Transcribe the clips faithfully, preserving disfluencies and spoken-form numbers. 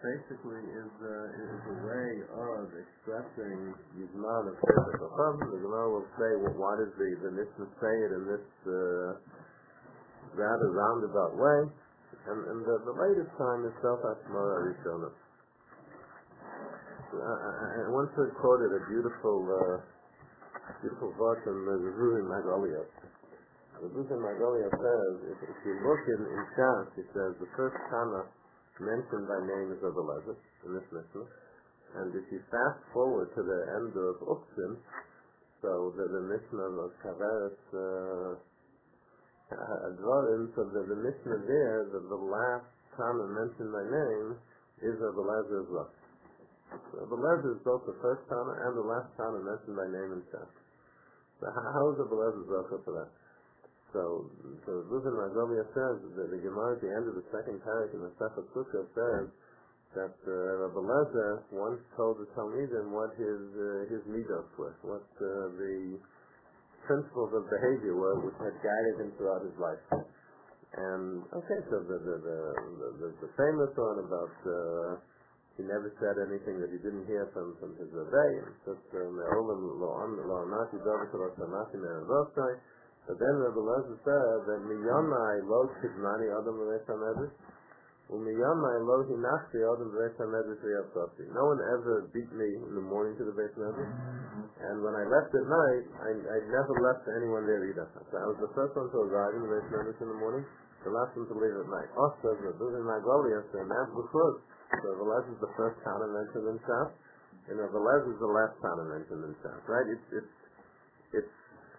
basically is uh, is a way of expressing Yizman of physical chum. The Gemara will say, well, why does the, the Mishnah say it in this uh, rather roundabout way? And, and the, the latest time is Self Hashmara Rishonah. I, I once heard quoted a beautiful uh, beautiful verse in the Ruhi Magaliot. The Ruhi Magaliot says, if, if you look in, in Shas, it says the first Tana mentioned by name is Eliezer in this Mishnah. And if you fast forward to the end of Uksim, so the, the Mishnah of Kavaris uh, Advarim, so the, the Mishnah there, the, the last Tana mentioned by name is Eliezer as well. So Eliezer is both the first Tana and the last Tana mentioned by name in Shas. So how, how is Eliezer Zocha for that? So, so Reuven Magaliah says that the Gemara at the end of the second parak in the Sefer Sukkah says that uh, Rabbi Eliezer once told the Talmidim what his uh, his midos were, what uh, the principles of behavior were which had guided him throughout his life. And okay, so the the the, the, the famous one about uh, he never said anything that he didn't hear from, from his Rebbe, and so Me'olam lo amati davar lo samati me'avosai. But then Rabbi Eliezer said that miyamai lo kidmani adam b'reis hamedrash, u'miyamai lo hinachti adam b'reis hamedrash v'yavsasi. No one ever beat me in the morning to the Beis Medrash, and when I left at night, I, I never left anyone there either. So I was the first one to arrive in the Beis Medrash in the morning, the last one to leave at night. Also, the Reuven Magaliah said, that's the first. So Rabbi Eliezer is the first Tana mentioned in Shas, and Rabbi Eliezer is the last Tana mentioned in Shas, right? It's, it's, it's,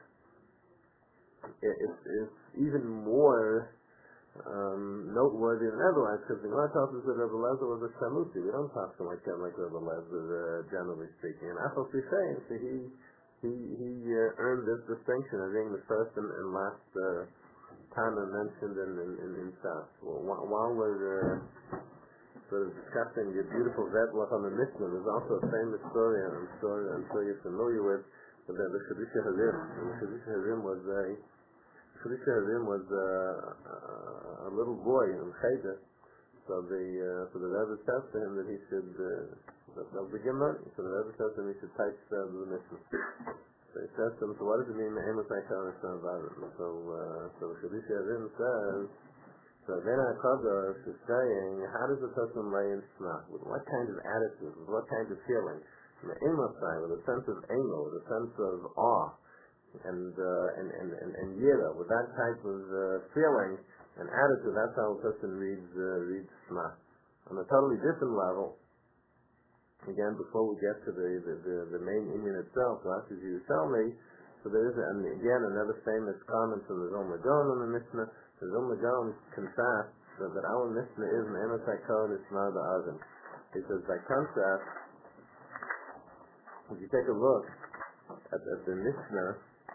It's, it's even more um, noteworthy than otherwise, because the Gemara tells us that Rabbi Eliezer was a Shamusi. We don't talk to him like that, like Rabbi Eliezer, uh, generally speaking. And Afal Sifein, so he he he uh, earned this distinction of being the first and, and last uh, Tana mentioned in in, in, in Shas. Well, while, while we're uh, sort of discussing the beautiful Vetlach on the Mishnah, there's also a famous story I'm sure I'm sure you're familiar with. The the Chedusha Harim. The Chedusha Harim was a Chedusha Harim was a, a, a little boy in Cheder. So the uh, so the Rebbe says to him that he should uh, that will begin learning. So the Rebbe says to him he should type uh, the Mishnah. So he says to him, so what does it mean? Amos Aikar and So uh, so the Chedusha Harim says. So then our Kadosh is saying, how does a person lay in Shema? With what kind of attitude? With what kind of feeling? From the Amos side, with a sense of Amo, with a sense of awe, and uh, and and and, and Yira, with that type of uh, feeling and attitude, that's how a person reads uh, reads Shema. On a totally different level, again, before we get to the the, the, the main Inyan itself, Rashi's Yerushalmi, so there is, and again, another famous comment from the Zom Magon on the Mishnah. The Zom Magon contrasts that, that our Mishnah is an Amos Aikar and Shema the Azim. He says, by contrast, if you take a look at, at the Mishnah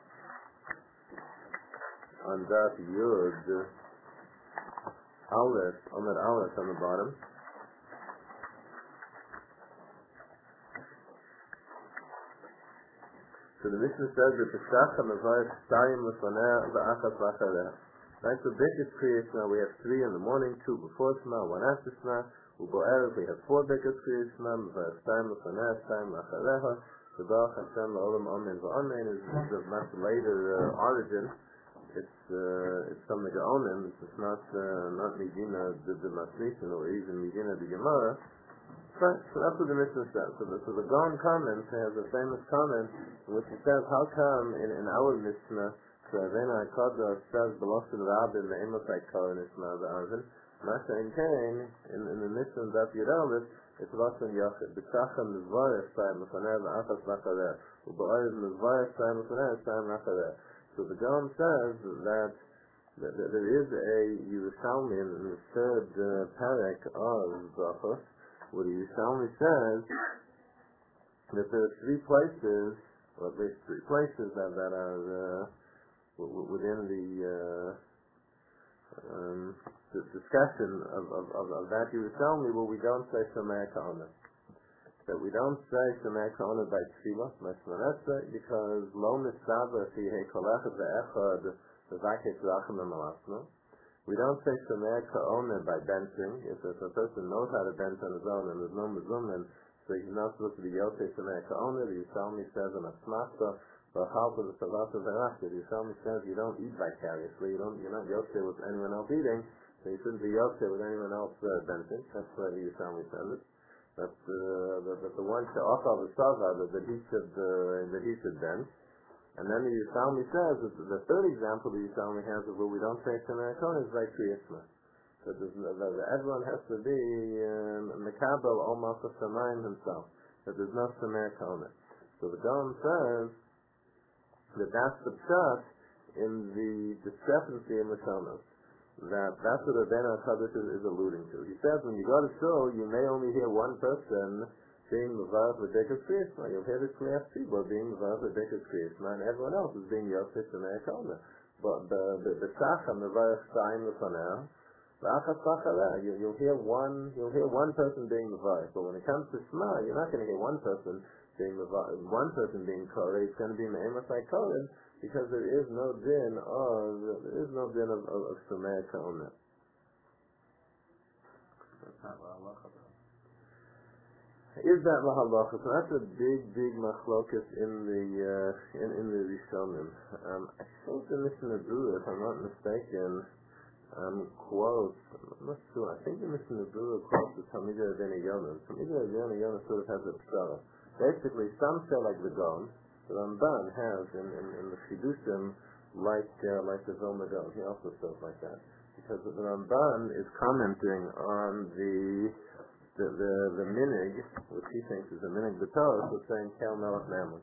on Daf Yud Aleph, on that Aleph on the bottom, so the Mishnah says that the Shach HaMavayach Shtayim L'faneh V'achas V'achareh. Right, so Birkas Kriyas Shema, we have three in the morning, two before Shema, one after Shema. U'bo'erev, we have four Birkas Kriyas Shema, M'vayach Shtayim L'faneh, Shtayim L'chareha. The Baruch Hashem L'olam Amen V'amen is of much later uh, origin. It's uh, it's from the Gaonim. It's not uh, not Medina the the Masnisin or even Medina the Gemara. But so that's what the Mishnah says. So the, so the Gaon comments has a famous comment in which he says, how come in, in our Mishnah so then I Kadosh says B'loshen Rabin the Amos Aikar and Ishmael the Arvin. Masha in Cain in in the Mishnah that Yud Aleph it's Loshen Yachid. B'Tzacham Mizvarech Sayim L'Faneh V'Achas V'Achareh U'Ba'ariv Mizvarech Sayim L'Faneh Sayim L'Achareh. So the Gaon says that, that, that there is a Yerushalmi in the third uh, parak of Brachos, where the Yerushalmi says that there are three places, or at least three places that, that are uh, w- w- within the, uh, um, the discussion of, of, of, of that Yerushalmi where we don't say Shomei Ka'ana. That we don't say Shomei Ka'ana by Tefillah, because Lo Mitzvah Fi Hei Kolechad Ve'echad V'Vakei Tzrachim V'Malasno. We don't say Shomer Ka'omer by benching. If, if a person knows how to bench on his own and there's no Mezumin, so he's not supposed to be Yosef Shomer Ka'omer. The Yishalmi says in a Smachta, the Halta, the Savata, the Rashid. The Yishalmi says you don't eat vicariously. You don't, you're not Yosef with anyone else eating, so you shouldn't be Yosef with anyone else uh, benching. That's why the Yishalmi says it. That, uh, that, that the one she'achal v'sava, that, that he should uh, that he should bench. And then the Yishalmi says that the third example the Yishalmi has of where we don't say Shomer Ka'omer is by Kriyasma. That, that everyone has to be Mekabel um, almost of Shamayim himself. That there's no Shomer Ka'omer. So the Gaon says that that's the pshat in the discrepancy in the Shonos. That that's what Rabbeinu HaKadosh is, is alluding to. He says when you go to shul, you may only hear one person being Mevarach V'Dekas Kriyasma. You'll hear the Shliach Tzibur being Mevarach V'Dekas Kriyasma, and everyone else is being Yosef Shomer Ka'omer. But the the the Tzacham Mevarach Shayim L'Faneh, L'Achas B'Achareh, you you'll hear one you'll hear one person being Mevarach. But when it comes to Shema, you're not going to hear one person being Mevarach, one person being Koreh. It's going to be Me'emas HaKohen, because there is no din of there is no din of, of, of Shomer Ka'omer. Is that lahalacha? So that's a big, big machlokas in the uh, in, in the Rishonim. Um, I think the Mishnah Berurah, if I'm not mistaken, um, quotes. I'm not sure. I think the Mishnah Berurah quotes the Talmidei Rabbeinu Yonah. Talmidei Rabbeinu Yonah sort of has a pshara. Basically, some say like the Gaon. The Ramban has in, in, in the Chidushim like uh, like the Vilna Gaon. He also says like that because the Ramban is commenting on the the the, the minig, which he thinks is the minig b'Torah, was saying Kel Melech Mammon.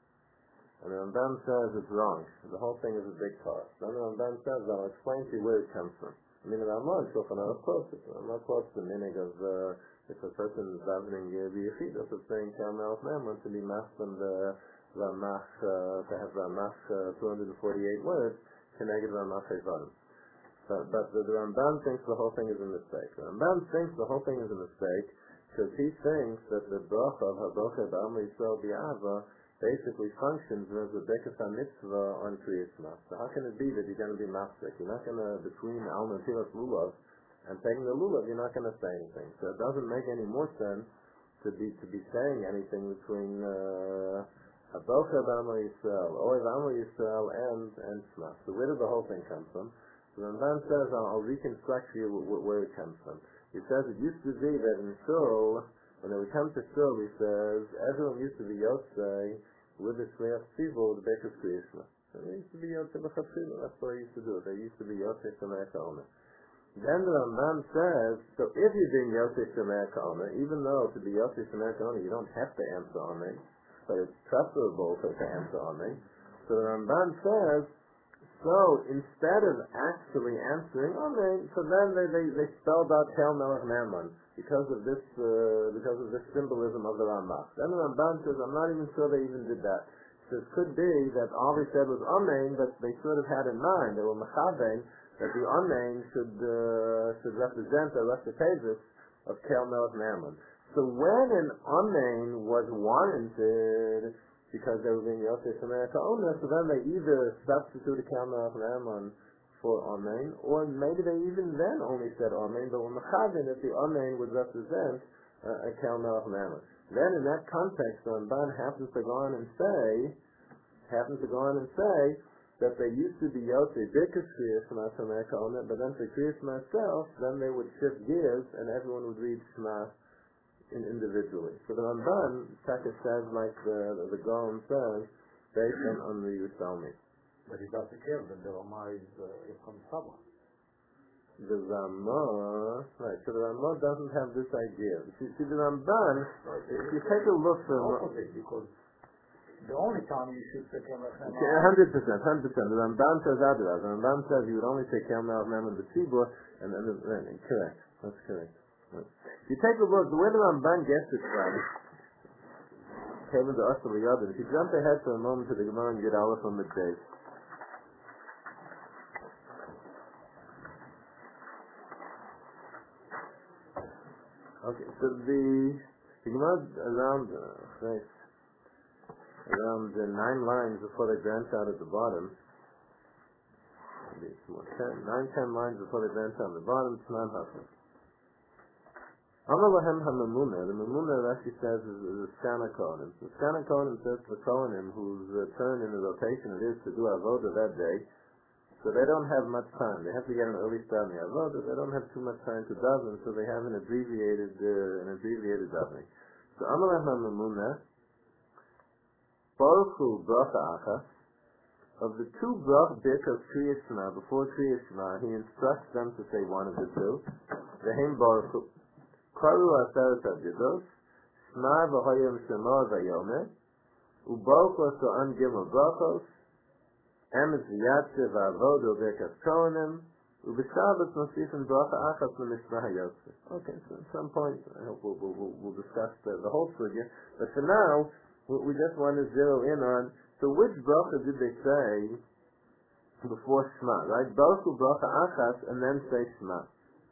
And the Ramban says it's wrong. The whole thing is a big part. Then the Ramban says, I'll explain to you where it comes from. I mean, the Ramban Shulchan Aruch quotes it. The Ramban quotes the minig of uh, if a person is davening the Yechidus, it's saying Kel Melech Mammon to be masked the Ramach, uh, to have Ramach uh, two hundred forty-eight words, connected Ramach Evadim. But, but the, the Ramban thinks the whole thing is a mistake. The Ramban thinks the whole thing is a mistake because he thinks that the bracha of HaBrocha B'Am Yisrael B'Yahava basically functions as a Bekas HaMitzvah on Kriyasma. So how can it be that you're going to be mafsek? You're not going to, between Alma and Tilas Lulav, and taking the Lulav, you're not going to say anything. So it doesn't make any more sense to be to be saying anything between uh, HaBrocha B'Am Yisrael, or B'Am Yisrael and, and Shema. So where did the whole thing come from? The Ramban says, I'll, I'll reconstruct for you w- w- where it comes from. He says it used to be that in Shul, when we come to Shul, he says, everyone used to be Yotzei with the Shliach Tzibur, with the Bekas Kriyasma. So they used to be Yotzei B'Chafila. That's what they used to do. They used to be Yotzei Shomer Ka'omer. Then the Ramban says, so if you're being Yotzei Shomer Ka'omer, even though to be Yotzei Shomer Ka'omer, you don't have to answer Amen, but it's preferable to, to answer Amen. So the Ramban says, so instead of actually answering Amen, so then they, they, they spelled out Kel Melech Mammon because of this uh, because of this symbolism of the Rambam. Then the Ramban says, I'm not even sure they even did that. So it could be that all they said was Amen, but they sort of had in mind, they were mechavein, that the Amen should uh, should represent the recitative of Kel Melech Mammon. So when an Amen was warranted because they were being Yosef Shomer Ka'omer, so then they either substituted Kel Melech Mammon for Amen, or maybe they even then only said Amen, but were mechavein that the Amen would represent uh, a Kel Melech Mammon. Then in that context, the Ramban happens to go on and say, happens to go on and say that they used to be Yosef Bekas Kriyasma Shomer Ka'omer, but then for Kriyasma itself, then they would shift gears and everyone would read Shema individually. So the Ramban, Taka says like the the, the Gaon says, based on, on the Yerushalmi. But he doesn't care that the Ramah is uh, from Saba. The Ramah, right, so the Ramah doesn't have this idea. See, see the Ramban, if you take a look for opposite, because the only time you should say Kel Melech Mammon. one hundred percent, one hundred percent. The Ramban says otherwise. The Ramban says you would only say Kel Melech Mammon B'Tzibur, and then, and, correct, that's correct. If you take a look, the way the Ramban gets it from, Kevin to us the other. If you jump ahead for a moment to the Gemara and get Aleph on the base. Okay, so the the Gemara around uh, right, around uh, nine lines before they branch out at the bottom. maybe it's more, ten, nine, ten lines before they bench on the bottom, it's nine husbands. Amar lahem ha-memuna, the memuna Rashi says is, is a skana kohanim. The skana kohanim says to the kohanim whose uh, turn in the rotation it is to do avodah that day, so they don't have much time. They have to get an early start in the avodah. They don't have too much time to daven, so they have an abbreviated uh, an abbreviated davening. So Amar lahem ha-memuna, baruchu bracha achas. Of the two brach birkas Kriyas Shema, before Kriyas Shema, he instructs them to say one of the two. Vehem baruchu. Karu aseret avidos, Shema v'hoyim shema v'yomer, u'baruch an gimel brachos, emes v'yatze v'avodo birkas kohanim, u'b'shabbat nosifin bracha achas l'mishma hayotze. Okay, so at some point, I hope we'll, we'll, we'll discuss the, the whole sugya, but for now, we, we just want to zero in on, so which bracha did they say before Shema, right? Baruch hu bracha achas, and then say Shema.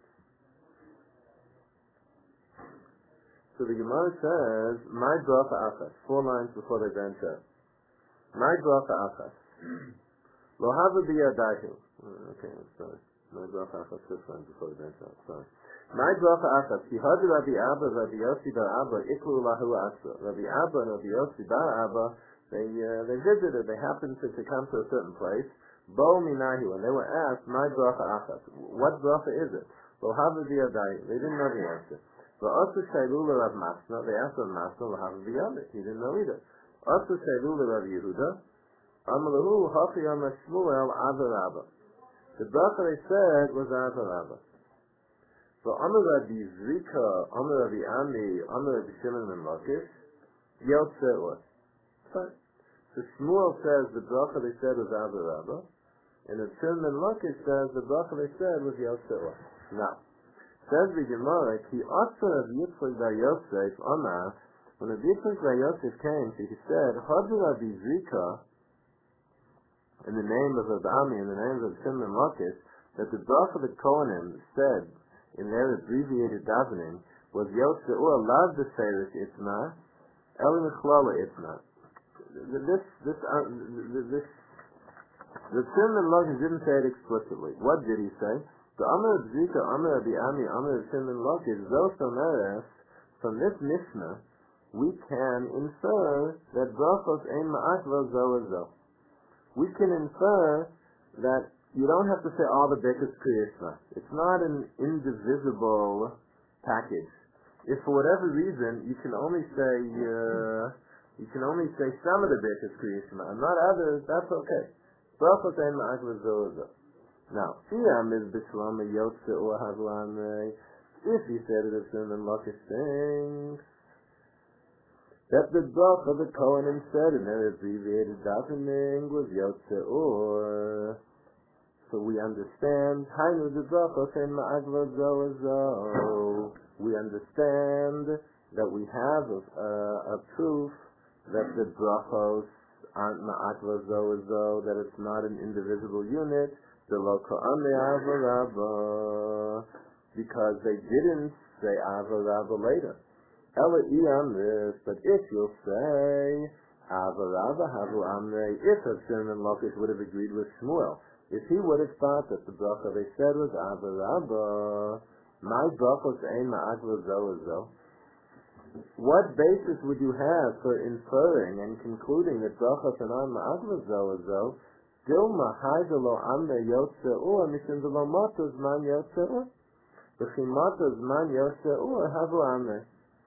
So the Gemara says, my bracha achas, four lines before they bench up. My bracha achas. Lo hava biyadahu. Okay, I'm sorry. My bracha achas, six lines before they bench up. Sorry. My bracha achas. Ki hadu Rabbi Abba, Rabbi Yossi bar Abba, iklu lahu asra. Rabbi Abba and Rabbi Yossi bar Abba, they, uh, they visited, they happened to, to come to a certain place. Bo minahu, and they were asked, my bracha achas. What bracha is it? Lo hava biyadahu. They didn't know the answer. But also Shailu Rav Masna, they asked Rav Masna, L'hav B'yamit. He didn't know either. Also Shailu Rav Yehuda, Amalahu Hachi Amar Shmuel Avarabba. The bracha they said was Avarabba. So Amar Rabbi Zrika, Amar Rabbi Ami, Amar Rabbi Shimon ben Lakish, Yotze'or. Fine. So Shmuel says the bracha they said was Avarabba, and the Shimon ben Lakish says the bracha they said was Yotze'or. Now, says the Gemara, Ki Asa of Yitzchak bar Yosef, Amar, when the Yitzchak bar Yosef came, so he said, Hadu Rabbi Zrika, in the name of Rabbi Ami, in the name of Shimon ben Lakish, that the bracha the Kohanim said in their abbreviated davening was Yotze'or lav b'seirish itna, el mechlala itna. This, this, uh, this, the Shimon ben Lakish didn't say it explicitly. What did he say? So Amar Zika, Amar Rabbi Ami, Amar Shimon Lakish, Zos Omeres, from this Mishnah, we can infer that brachos ein ma'akva zo or zo. We can infer that you don't have to say all the birkas Kriyas Shema. It's not an indivisible package. If for whatever reason you can only say uh, you can only say some of the birkas Kriyas Shema and not others, that's okay. Brachos ein ma'akva zo or zo. Now, if he said it as Shimon Lakish thinks that the bracha of the Kohanim said in their abbreviated davening was Yotze'or, so we understand Hainu the bracha in ma'agva zo zo. We understand that we have a, a, a proof that the brachos aren't ma'agva zo zo, that it's not an indivisible unit. Because they didn't say Avarabba later. Ela Iamris, but if you'll say Avarabba Havu Amre, if Shimon Lakish would have agreed with Shmuel, if he would have thought that the bracha they said was Avarabba, my brachos ein ma'agva zo zo, what basis would you have for inferring and concluding that brachos are not ma'agva zo zo? Dilma haidelo amre yotze'or mishum delo matos man yotze'or. V'chi matos man yotze'or havu amre.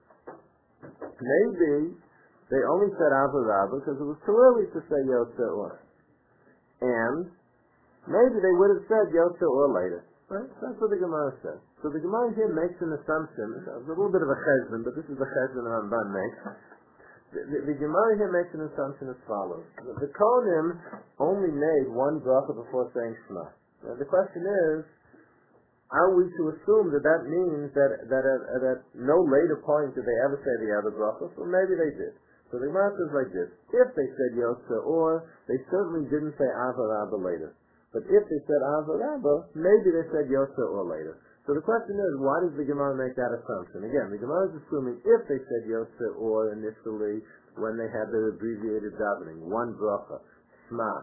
Maybe they only said Avarabba because it was too early to say yotze'or. And maybe they would have said yotze'or later. Right? That's what the Gemara says. So the Gemara here makes an assumption, a little bit of a cheshbon, but this is the cheshbon Ramban makes. The, the, the Gemara here makes an assumption as follows. The, the Kohanim only made one bracha before saying Shema. Now the question is, are we to assume that that means that that at, at, at no later point did they ever say the other brachas? Well, maybe they did. So the Gemara says like this: if they said Yotze'or, they certainly didn't say Avarabba later. But if they said Avarabba, maybe they said Yotze'or later. So the question is, why does the Gemara make that assumption? Again, the Gemara is assuming if they said Yotze'or initially when they had their abbreviated davening, one bracha, Shema,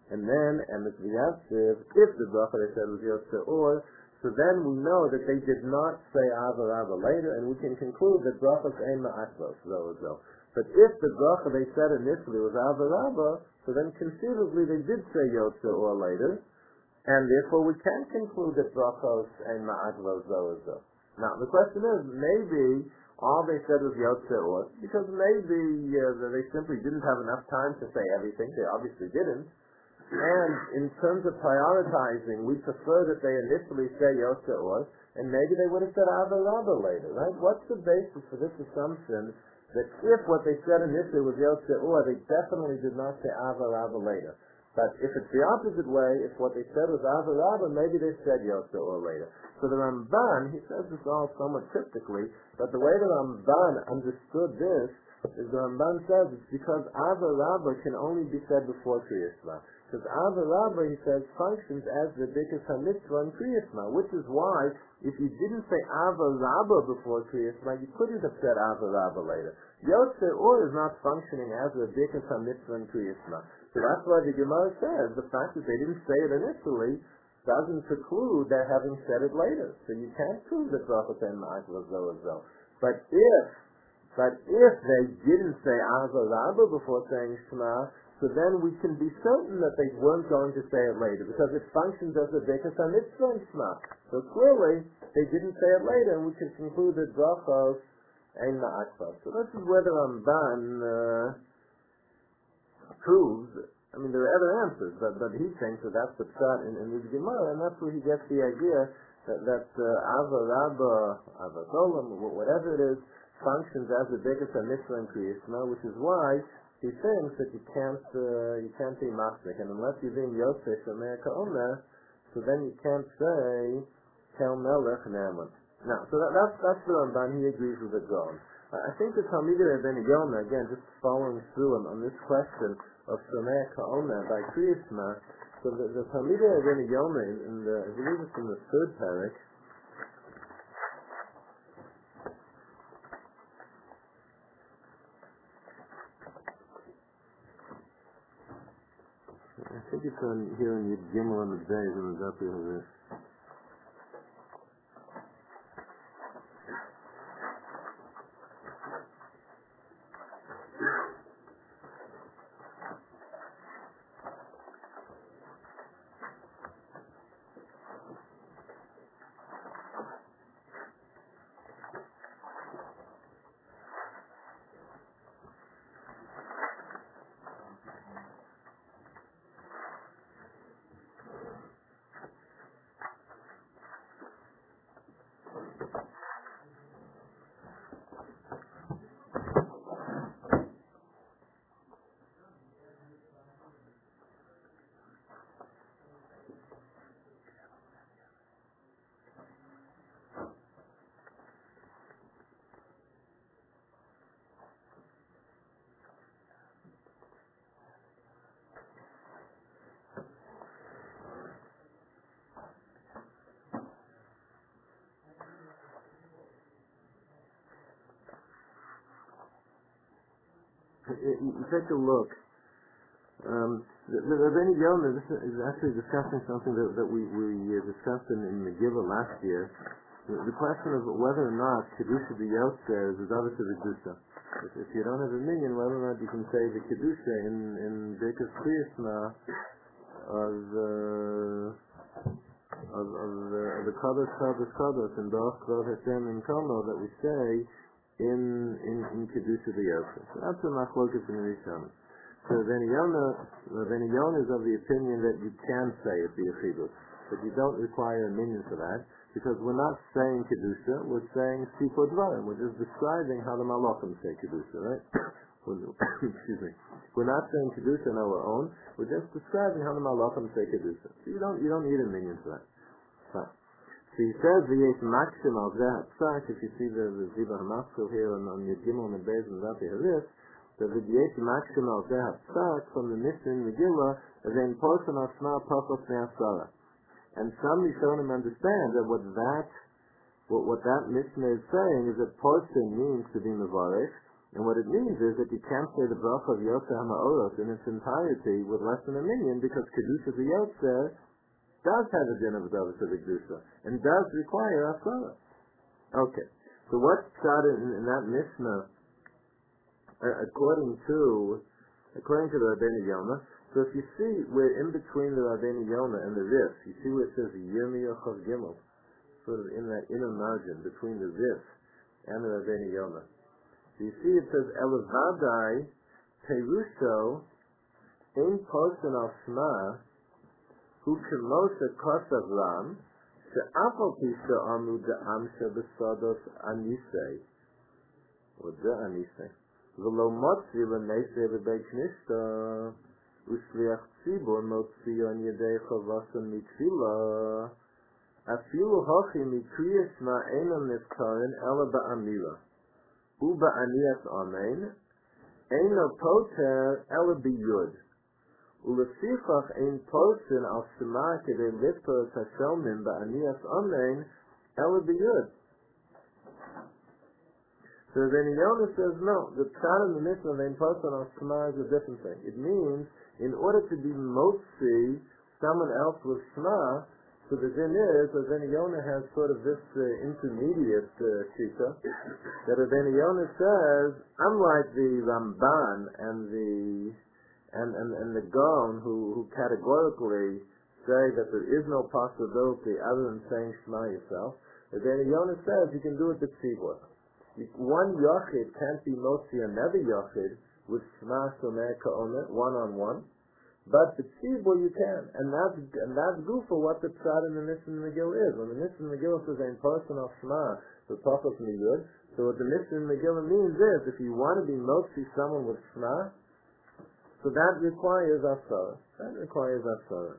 and then emes v'yatziv, if the bracha they said was yotze or, so then we know that they did not say ava rava later, and we can conclude that brachas ein ma'akvos, zo zo. But if the bracha they said initially was ava rava, so then conceivably they did say yotze or later, and therefore we can conclude that brachos ein ma'akvos, zo zo. Now the question is, maybe all they said was yotze or, because maybe uh, they simply didn't have enough time to say everything. They obviously didn't. And in terms of prioritizing, we prefer that they initially say Yotze Or, and maybe they would have said Ava Rabba later, right? What's the basis for this assumption that if what they said initially was Yotze Or, they definitely did not say Ava Rabba later? But if it's the opposite way, if what they said was Ava Rabba, maybe they said Yotze Or later. So the Ramban, he says this all somewhat cryptically, but the way the Ramban understood this is the Ramban says it's because Ava Rabba can only be said before Kriyas Shema. Because Ava Rabba, he says, functions as the Bikas HaMitzvah in Kriyas Shema, which is why, if you didn't say Ava Rabba before Kriyas Shema, you couldn't have said Ava Rabba later. Yotze Or is not functioning as the Bikas HaMitzvah in Kriyas Shema. So that's why the Gemara says the fact that they didn't say it initially doesn't preclude their having said it later. So you can't prove that Brachot and Ma'akva Zo Zo. But if, but if they didn't say Ava Rabba before saying Shema, so then we can be certain that they weren't going to say it later, because it functions as a Bikas HaMitzvah in Shema. So clearly, they didn't say it later, and we can conclude that Brachos ein Ma'akva. So this is where the Ramban uh, proves. I mean, there are other answers, but, but he thinks that that's the pshat in, in the Gemara, and that's where he gets the idea that, that uh, Ava Rabba, Ava Solam, whatever it is, functions as a Bikas HaMitzvah in Kriyas Shema, which is why he thinks that you can't uh, you can't be masrik, and unless you're being Yosef America Omer, so then you can't say Tel Melech Ne'eman. Now, so that, that's that's the Ramban. He agrees with the Gaon. I think the Talmidei Rabbeinu Yonah, again, just following through on, on this question of Shomei Ka'omer by Kriyas Shema. So the, the Talmidei Rabbeinu Yonah, in, in the I believe it's in the third parak. I think it's on here in Yud Gimel on the days in the Zapi of this. You take a look. Um, the, the Rabbeinu Yonah, this is actually discussing something that, that we, we uh, discussed in, in Megillah last year. The, the question of whether or not Kedusha b'Yotzer is obviously the Kedusha. If, if you don't have a million, whether or not you can say the Kedusha in, in Birkas Kriyas Shema of the of, of the, of the Kadosh Kadosh Kadosh and Baruch Kvod Hashem and Komo that we say in in, in Kedusha b'Yotzer. So that's a machlokas in the Rishon. So Rabbeinu Yonah is of the opinion that you can say it be a chiddush, but you don't require a minyan for that, because we're not saying Kedusha, we're saying Sifo Dvarim. We're just describing how the Malachim say Kedusha, right? Excuse me. We're not saying Kedusha on our own, we're just describing how the Malachim say Kedusha. So you don't you don't need a minyan for that. Fine. So he says v'yesh maksim al zeh hatzak, if you see the, the Ziba HaMaskil here on, on Yud Gimel and Beis and Zapi Haris, the v'yesh maksim al zeh hatzak from the Mishnah in Megillah, then portion of Shema Pachos Ne'asara. And some Rishonim understand that what that what, what that Mishnah is saying is that portion means to be Mevarech, And what it means is that you can't say the bracha of Yotze HaMa'oros in its entirety with less than a minyan, because Kedusha the Yotze does have a din of Davis of the Kedusha, and does require Haftarah. Okay, so what's said in, in that Mishnah, uh, according to according to the Rabbeinu Yonah? So if you see where in between the Rabbeinu Yonah and the Rif, you see where it says Yirmiyah Chav Gimel, sort of in that inner margin between the Rif and the Rabbeinu Yonah. So you see it says Elavadai Perusho Ein Posen Al Shma Hu Kemosha Kosav Ram She'afal Pisha Amu Da'am Shebesados Anisei or Da'anisei V'lo Motzi L'Neisei V'Beit Knishta Ushliach Tzibor Motzi On Yedei Chavasan Mitfila Afilu Hochi Mikriya Shma Einam Nifkarin Ela Ba'amila Uba Aniyas Amen Eino Poter Ela B'Yud Ulefichach Ein Posen Al Shema Kedei Liftos Hashelmin Ba'aniyas Amen Ela B'Yud. So then Yonah says, no, the pshat in the Mishnah of Ein Posen Al Shema is a different thing. It means, in order to be motzi someone else with Shema, so the din is, Rabbeinu Yonah has sort of this uh, intermediate uh, shita, that Rabbeinu Yonah says, unlike the Ramban and the and, and, and the Gaon, who, who categorically say that there is no possibility other than saying Shema yourself, Rabbeinu Yonah says you can do it with tzibur. One yachid can't be motzi another yachid with Shema Shomer Ka'omer, one on one. But the tzibur you can, and that's and that's good for what the pshat in the Mishnah Megillah is. When the Mishnah Megillah says ein person of Shema, the Tachos Miyud, so what the Mishnah Megillah means is, if you want to be motzi someone with Shema, so that requires Haftarah. That requires Haftarah.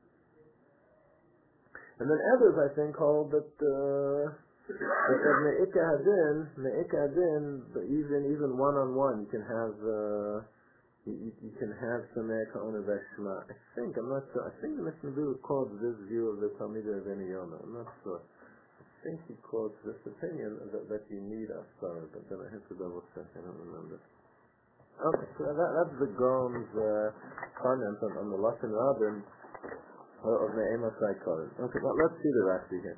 And then others, I think, hold that uh, that Me'ika Hadin, Me'ika Hadin, even even one on one, you can have. Uh, You, you, you can have some Ka'ona Veshma. I think, I'm not sure. I think the Mishnah Berurah quotes this view of the Talmid of Rabbeinu Yonah. I'm not sure. I think he quotes this opinion that, that you need Haftarah, but then I have to double check. I don't remember. Okay, so that, that's the Gaon's uh, comment on, on the Lashon Rabin of the Emasai Kohen. Okay, well, let's see the Rashi here.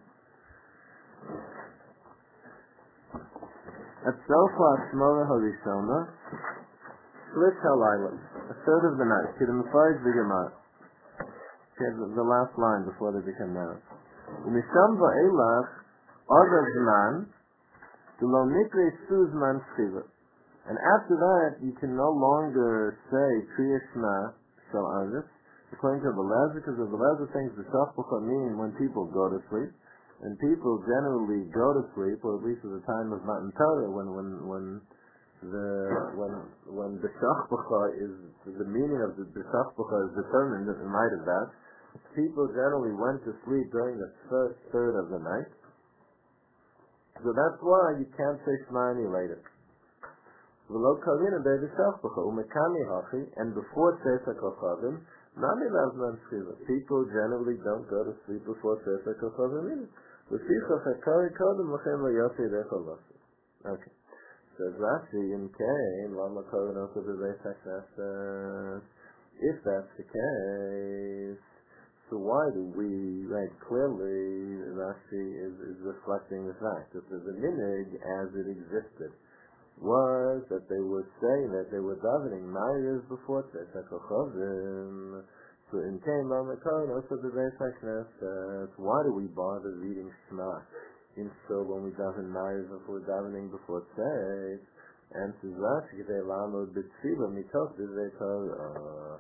At Sofa Shmona Harishona, Split Halayla, a third of the night. See the Mefarij V'Gemara. Okay, the, the last line before they become married. Umisham va'elach Agav Zman D'lo Mikre Suzman Shchiva. And after that, you can no longer say Kriya Shema Shal Agav, according to the Lezer, because the Lezer thinks the Shachbucha mean when people go to sleep. And people generally go to sleep, or at least at the time of Matan Torah, when when when the when when the Shachbucha is the meaning of the, the Shachbucha is determined in light of that. People generally went to sleep during the first third of the night, so that's why you can't say Shema any later. V'lo karina be'ed Shachbucha umekami hachi, and before Tzeitzak Kochavim, nami lazman shchiva. People generally don't go to sleep before Tzeitzak Kochavim either. L'fichach hakari kodem l'chem lo yosei dechol v'asi. Okay. Says Rashi in Cain, Lama Kohen also the if that's the case, so why do we, right, clearly Rashi is, is reflecting the fact that the minig as it existed was that they were saying that they were davening nine years before Tzeitzak Kochavim. So in Cain, Lama Kohen also the says, why do we bother reading Shema? In so when we daven nine before davening before Tzeitzak, and says Rashi they lamo b'tziva mitos they uh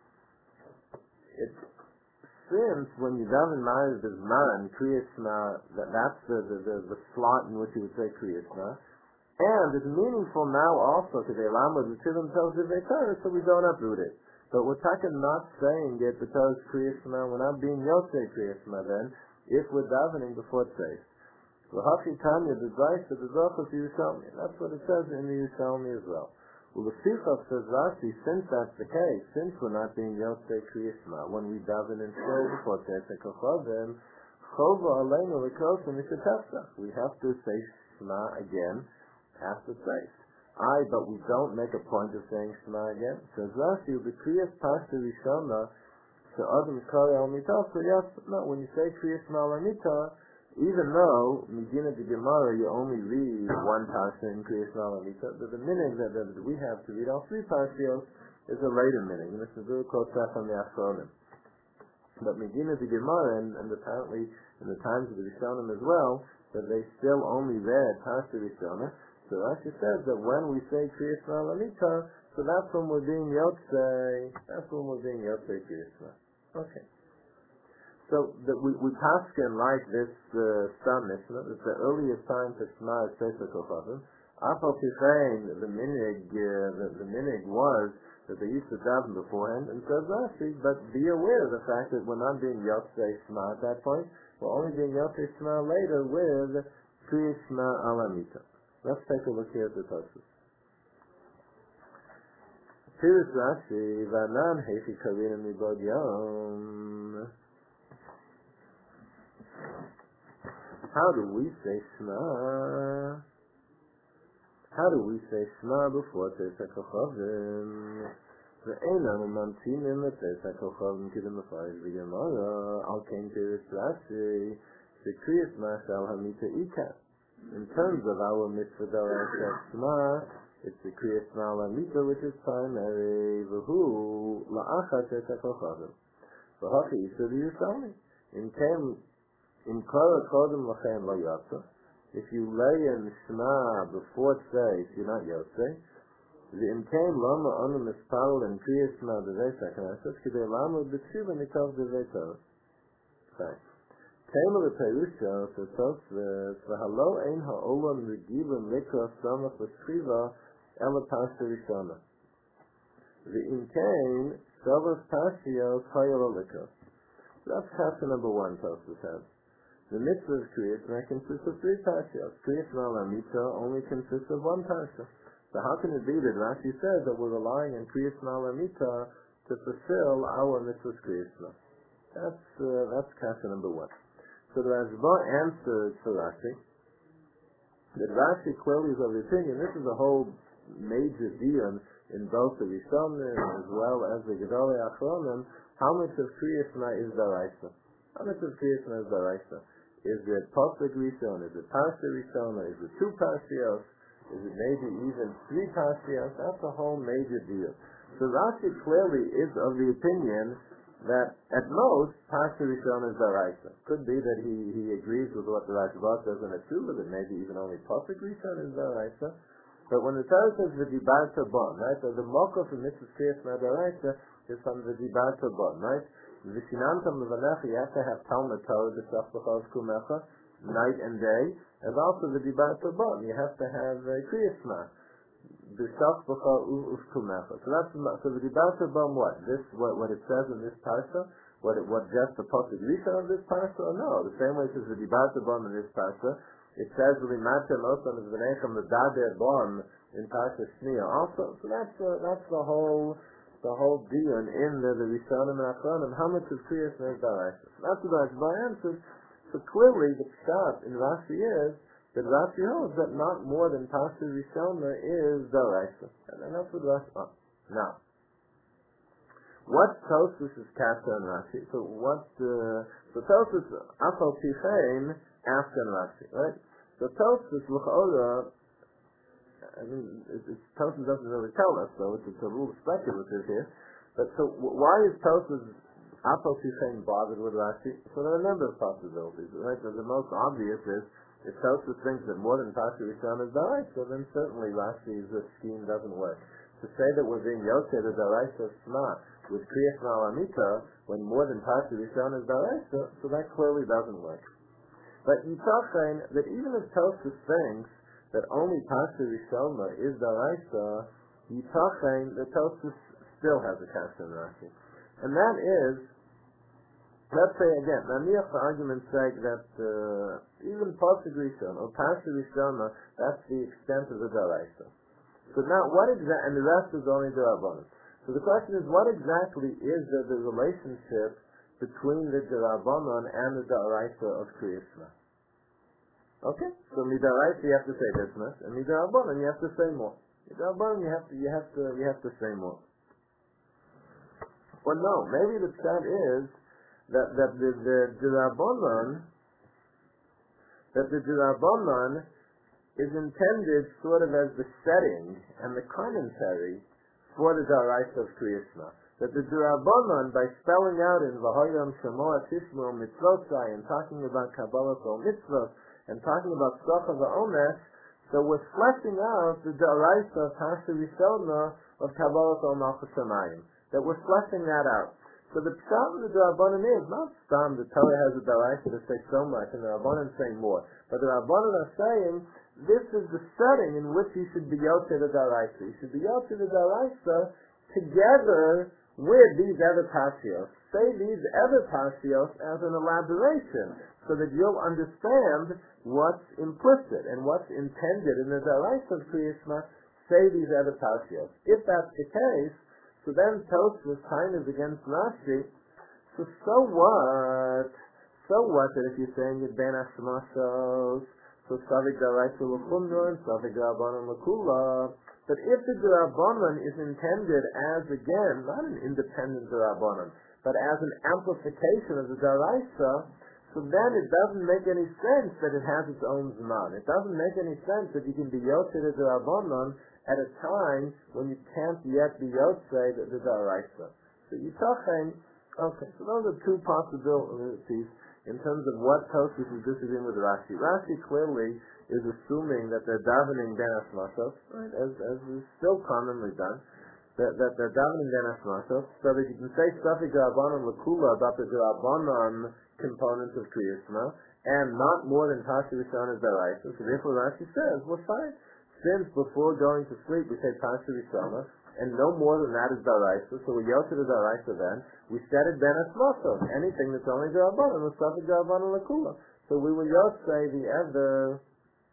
it since when you daven nine b'zman Kriya Shema, that that's the, the the the slot in which you would say Kriya Shema, and it's meaningful now also because they lamo b'tziva mitos so we don't uproot it. But we're talking not saying it because Kriya Shema, we're not being Yosei Kriya Shema then if we're davening before Tzeitzak. L'hachi Tanya the Zayis of the Zochos Yerushalmi. That's what it says in the Yerushalmi as well. Ulefichach says Rashi, since that's the case, since we're not being Yosei Kriya Shema, when we daven in full before Tzeitzak Kochavim, Chova Aleinu L'Krosim Mishatefsach. We have to say Shema again after Tzeitzak. I, but we don't make a point of saying Shema again. Says Rashi, the Kriyas Parsha Rishona, so Adam Kari Al Mitah, so yes, no, when you say Kriyas Mal Amita, even though Medina de Gemara you only read one Parsha in Kriyas Mal Amita, but the minhag that, that we have to read all three Parshios is a later minhag, and this is very quotes that from the Achronim. But Medina de Gemara, and, and apparently in the times of the Rishonim as well, that they still only read Parsha Rishona. So Rashi says that when we say Kriyas Mal Amita, so that's when we're being Yotzei, that's when we're being Yotzei Kriyas Mal. Okay. So that we, we paskin like this uh, Stam Mishnah, that the earliest time for Shema is Sefer Kofavim. Afal Tifein, the minig, uh, the, the minig was that they used to daven beforehand, and says Rashi, but be aware of the fact that we're not being Yotzei Shema at that point, we're only being Yotzei Shema later with Kriyas Mal Amita. Let's take a look here at the Tosfos. Here's Rashi, Vanan Hefi Karina Mibod Yom. How do we say Shema? How do we say Shema before Pesach Kochavim? Ve'enam mamtinim Pesach Kochavim kidem Mefarish v'Gemara. Al Kain Here's Rashi, Kriyas Mashal Hamita Ikar. In terms of our mitzvah d'oraisa Shema, it's the Kriyas Mal Amita, which is primary. V'hu la'achat Pesach Kochavim. V'hachi Yisur Yerushalmi. In kem, in kol kodem lachem lo yotza. If you lay in Shema before Tzei, if you're not Yotzei, v'im kem lama anu mispal in Kriyas Mal d'vei Sakanasas, k'dei lama b'tziva mitov d'vei Torah. Thanks. Came of the Perusha, so Tosfos, v'halo ein ha'olam regilim likra samach v'shchiva ela Parsha Rishona. V'im kain, shavas Parshios hayala likra. That's Parsha number one, Tosfos has. The mitzvah of Kriyas Mal consists of three Parshios. Kriyas Mal Amita only consists of one Parsha. So how can it be that Rashi says that we're relying on Kriyas Mal Amita to fulfill our mitzvah Kriyas Mal? That's, uh, that's Parsha number one. So the Rashba answers for Rashi that Rashi clearly is of the opinion, this is a whole major deal in both the Rishonim as well as the Gedolei Achronim, how much of Kriyas Mal is Daraisa? How much of Kriyas Mal is Daraisa? Is it Pasuk Rishon? Is it Parsha Rishon? Is it two Parshios? Is it maybe even three Parshios? That's a whole major deal. So Rashi clearly is of the opinion that at most Parsha Rishon is Daraisa. Could be that he, he agrees with what the Rashba says in a Tshuva, that maybe even only Pasuk Rishon is Daraisa. But when the Torah says V'dibarta Bon, right? So the Mokah for Mitzvah Kriyas Mal Daraisa is from V'dibarta Bon, right? V'shinantam Levanecha, you have to have Talmud Torah B'sach B'chol Kumecha, night and day, and also V'dibarta Bon, you have to have uh, Kriyas Mal. B'sach B'chol Kumecha. So that's, so V'dibarta Bon what? This, what, what it says in this Parsha? What it, what just the Pasuk Rishon of this Parsha? Or no, the same way it says V'dibarta Bon in this Parsha, it says V'limatem Osam V'nechem V'dader Bon in Parsha Shniya also. So that's, uh, that's the whole the whole deal in the, the Rishonim and Achronim, how much of Kriyas Mal is Daraisa. That's what Rashba answers. So clearly the pshat in Rashi is that Rashi holds that not more than Parsha Rishona is Daraisa. And that's what Rashi... Oh, now, what's Tosfos' kasha in Rashi? So what... Uh, so Tosfos, Afal Tifein, asked in Rashi, right? So Tosfos, L'chora, I mean, it, it, Tosfos doesn't really tell us, so it's, it's a little speculative here. But so, w- why is Tosfos Afal Tifein bothered with Rashi? So there are a number of possibilities, right? So the most obvious is, if Tosfos thinks that more than Parsha Rishon is Daraisa, then certainly Rashi's uh, scheme doesn't work. To say that we're being Yotzei the Daraisa Shema with Kriyas Mal Amita, when more than Parsha Rishon is Daraisa, so that clearly doesn't work. But Yitzchak, that even if Tosfos thinks that only Parsha Rishona is Daraisa, Yitzchak, that Tosfos still has a kasha in Rashi. And that is, let's say again, naniach for argument's sake that uh, even Pasuk Rishon or Parsha Rishona, that's the extent of the Daraisa. So now what exactly, and the rest is only the Rabbanon. So the question is, what exactly is the, the relationship between the Rabbanon and the Daraisa of Kriyas Mal? Okay, so Midaraisa you have to say this much, and Midarabanan you have to say more. Rabbanon, you have to, you have to, you have to say more. Well, no, maybe the pshat is that that the the, the Rabbanon, that the Rabbanon is intended sort of as the setting and the commentary for the Daraisa of Kriyishma. That the Rabbanon, by spelling out in V'hoyam Shemoa Tishmu Mitzvosai and talking about Kabbalah or Mitzvot and talking about Socha V'omes, so we're fleshing out the Daraisa of Tasha Rishona of Kabbalah or Malchus Shamayim. That we're fleshing that out. So the pshat of the Rabbanon is not stam. The Torah has a Daraisa to say so much, and the Rabbanon saying more. But the Rabbanon are saying this is the setting in which you should be Yotzei the Daraisa. You should be Yotzei the Daraisa together with these other pashios. Say these other pashios as an elaboration, so that you'll understand what's implicit and what's intended in the Daraisa of Kriyishma. Say these other pashios. If that's the case, so then Tosfos kind of against Rashi. So so what? So what that if you're saying it ben hashmashos, so savik daraisa l'chumra and savik darabanan l'kula. But if the Rabbanon is intended as, again, not an independent Rabbanon, but as an amplification of the Daraisa, so then it doesn't make any sense that it has its own Zman. It doesn't make any sense that you can be Yotzei the Rabbanon at a time when you can't yet be Yotzei the, the Daraisa. So Yitachem, okay, so those are two possibilities in terms of what Tosfos is disagreeing with Rashi. Rashi clearly is assuming that they're davening ben hashmashos, right, as as is still commonly done, that that they're davening ben hashmashos, so that you can say Safik Rabbanon L'Kula about the Rabbanon components of Kriyishma, and not more than Tasha Rishon Daraisa. So therefore Rashi says, well fine, since before going to sleep we say Tasha Rishon, and no more than that is Daraisa, so we yell to the Daraisa then, we said it ben hashmashos, anything that's only Rabbanon was Safik Rabbanon L'Kula. So we will say the other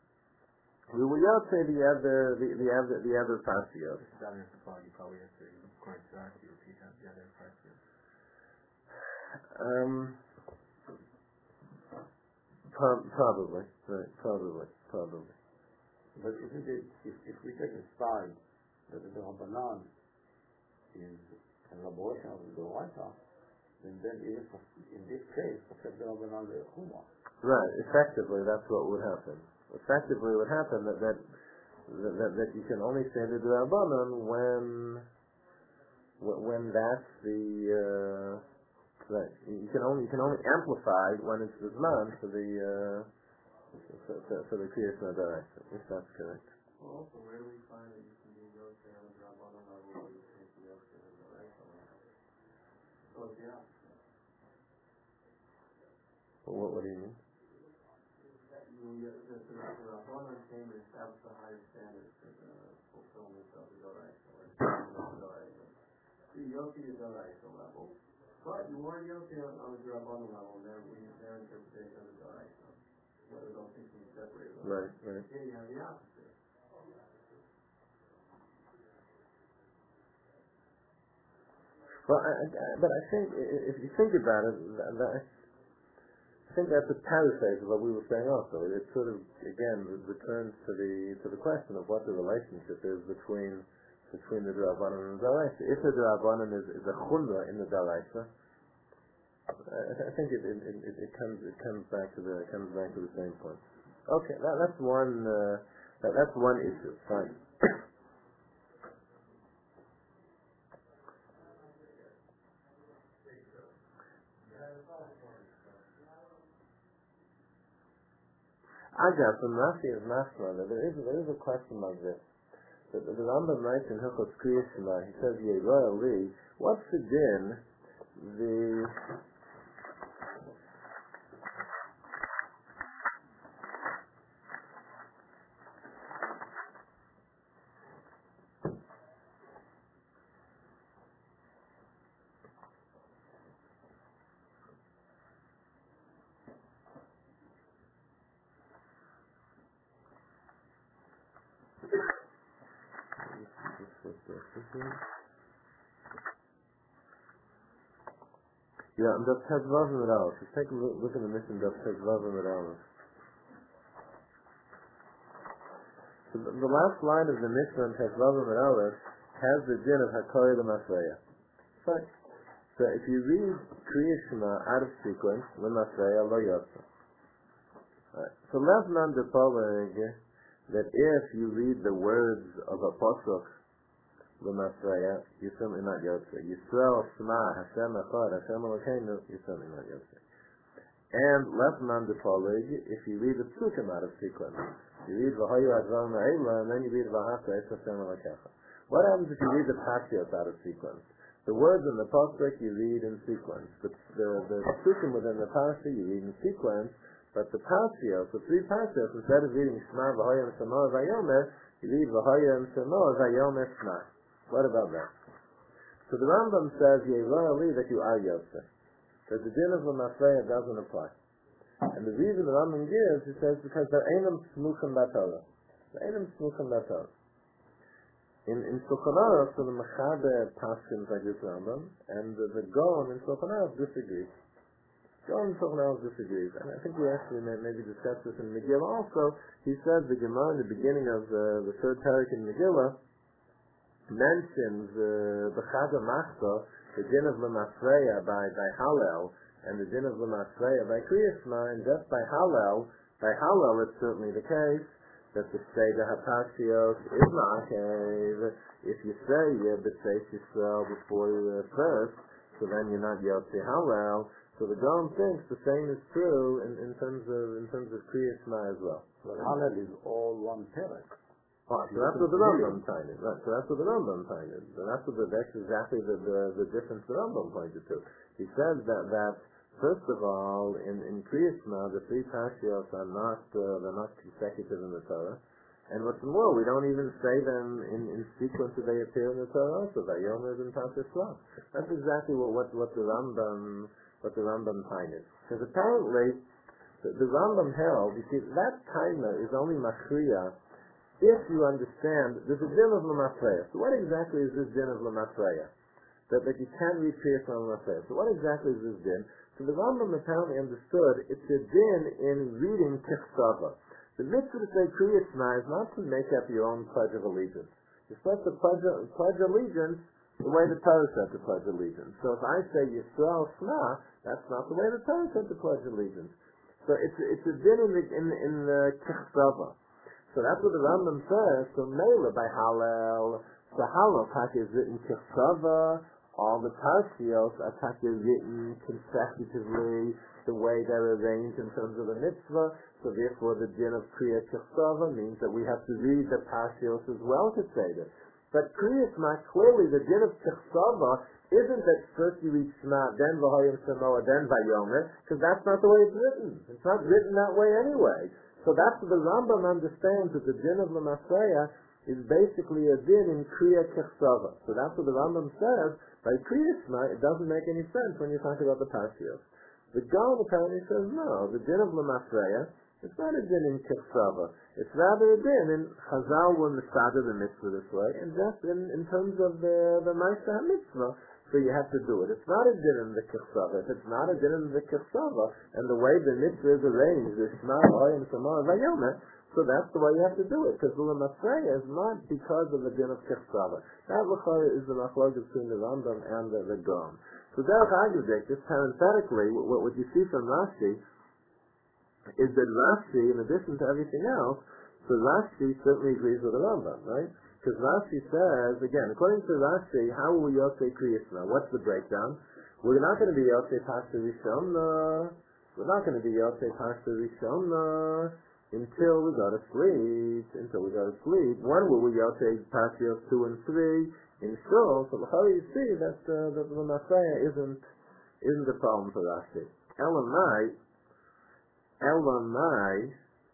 We will not say the other, the, the other, the other pashios. Down here, you probably have to, according to that, you repeat out the other pashios. Um, pro- probably, right? Probably, probably. But isn't it, if, if we take a side that the Rabbanan is an elaboration of the Doraita, then then even for, in this case, for the Rabbanan the Chumah. Right. Effectively, that's what would happen. Effectively, it would happen that that, that that you can only say the Rabbanon when when that's the uh, right. You can only you can only amplify when it's the Zman for the uh, for, for, for the Kriyishma Daraisa, if that's correct. Well, also, where do we find that you can be Yotzei on the Rabbanon level or you can be Yotzei on the Daraisa level? So it's the opposite. Well, what what do you mean? The Rabbanon came and established a higher standard for the fulfillment of the Doraisa, or the Doraisa. So you Yotzei the Doraisa level, but you weren't Yotzei on, on the Rabbanon level, and their, their interpretation of the Doraisa, whether those things can be separated. Right, right. Here you have the opposite. Well, I, I, but I think if you think about it, that, that, I think that's a paraphrase of what we were saying also. It sort of, again, returns to the to the question of what the relationship is between between the Darabanan and the Daraisa. If the Darabanan is, is a chumra in the Daraisa, I, I think it it, it it comes it comes back to the it comes back to the same point. Okay, that, that's one uh, that, that's one issue. Fine. Agav, from Rashi is Mashma, there is, there is a question like this. The, the Rambam writes in Hilchos Kriyishma, he says, Yeroy Ali, what's the din, the... Yeah, and that's Tezvav and Aleph. Just take a look at the mission of Tezvav and Aleph. So the the last line of the Mishnah in Tezlavim and Aleph has the din of Hakori L'Masreya. Fine. So if you read Kriya Shema out of sequence, L'Masreya Lo Yotza. Right. So Levnan de Poleg, that if you read the words of a Pasuk, L'Masreya, you're certainly not Yotza. Yisrael Shema Hashem Echad Hashem Elokeinu, you're certainly not Yotza. And Levnan de Poleg, if you read the Psukim out of sequence, you read V'hoyu Advarim Ha'ela, and then you read V'hata Es Hashem Elokecha. What happens if you read the Pashios out of sequence? The words in the Pasuk you read in sequence. The the, the Psukim within the Pasha you read in sequence, but the Pashios, the three Pashios, instead of reading Shema V'hoyam Shema Vayomer, you read V'hoyam Shema Vayomer Shema. What about that? So the Rambam says Yevarali that you are Yosef. That the din of the Masreya doesn't apply. And the reason the Rambam gives, he says, because they're Einam Smuchim Batorah. They're Einam Smuchim Batorah. In in Shulchan Aruch, so the Mechaber Paschim like this Rambam, and the, the Gaon in Shulchan Aruch disagrees. Gaon in Shulchan Aruch disagrees, and I think we actually may, maybe discussed this in Megillah also. He says the Gemara in the beginning of uh, the third parak in Megillah mentions uh, the Chag HaMachzah, the din of L'Masreya by, by Hallel, and the din of L'Masreya by Kriya Shema, and just by Hallel, by Hallel it's certainly the case that the Seder HaPashios is Ma'akev. If you say B'Tzeis Yisrael before you uh, first, so then you're not Yotze Hallel. So the Gaon thinks the same is true in, in terms of in terms of Kriya Shema as well. But Hallel is all one parak. Oh, so that's what the Rambam pointed. Right. So that's what the Rambam pointed. So that's what the, that's exactly the, the the difference the Rambam pointed to. He says that that first of all, in in Kriya Shema, the three Pashios are not uh, they're not consecutive in the Torah. And what's more, we don't even say them in, in sequence that they appear in the Torah. So Vayomer and Pasha Shlosh. That's exactly what, what what the Rambam what the Rambam pointed. Because apparently the, the Rambam held, you see, that timer is only machriya if you understand there's a din of L'Masreya. So what exactly is this din of L'Masreya? That, that you can't read Kriya Shema L'Masreya. So what exactly is this din? So the Rambam apparently understood it's a din in reading Tichsava. The mitzvah to say Kriya Shema is not to make up your own pledge of allegiance. You're supposed to pledge, pledge allegiance the way the Torah said to pledge allegiance. So if I say Yisrael Shema, that's not the way the Torah said to pledge allegiance. So it's it's a din in the in, in the Tichsava. So that's what the Rambam says. So Mela by Hallel, so Hallel tak is written Tichsava. All the Parshios are tak written consecutively, the way they're arranged in terms of the mitzvah. So therefore, the din of Kriya Tichsava means that we have to read the Parshios as well to say this. But Kriya Shema, clearly the din of Tichsava isn't that first you read Shema, then V'hoyam Shema, then Vayomer, because that's not the way it's written. It's not written that way anyway. So that's what the Rambam understands, that the din of L'Masreya is basically a din in Kriya Tichsava. So that's what the Rambam says. By Kriya Shema, it doesn't make any sense when you talk about the Parshios. The Gaon apparently says no, the din of L'Masreya, it's not a din in Tichsava. It's rather a din in Chazal were Misada the mitzvah this way, and just in, in terms of the the Ma'aseh mitzvah. So you have to do it. It's not a din in the Tichsava. If it's not a din in the Tichsava, and the way the mitzvah is arranged is Shema, V'hoyam Shema, Vayomer, so that's the way you have to do it. Because the L'Masreya is not because of the din of Tichsava. That l'chara is the machlokes between the Rambam and the, the Gaon. So Derech Agudik, just parenthetically, what, what you see from Rashi is that Rashi, in addition to everything else, so Rashi certainly agrees with the Rambam, right? Because Rashi says, again, according to Rashi, how will we Yosei Kriya Shema? What's the breakdown? We're not going to be Yosei Pasha Rishona. We're not going to be Yosei Pasha Rishona until we go to sleep. Until we go to sleep. When will we Yosei Pashios two and three in Shul? So how do you see that uh, the L'Masreya isn't isn't the problem for Rashi? Elamai, Elamai.